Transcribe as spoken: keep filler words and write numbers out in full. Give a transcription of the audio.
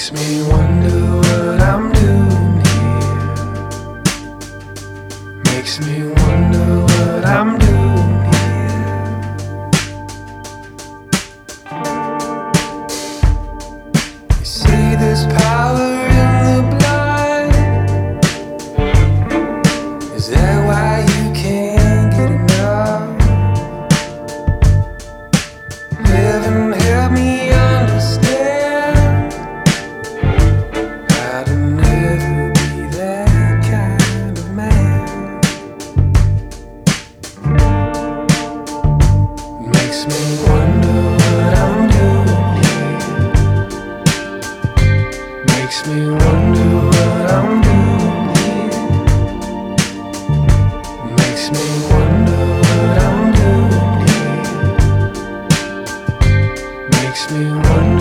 Makes me wonder what I'm doing here. Makes me wonder what I'm doing here. You see this power in the blind. Is that why you can't get enough? Heaven help me understand. Makes me wonder what I'm doing here. Makes me wonder what I'm doing here. Makes me wonder what I'm doing here. Makes me wonder.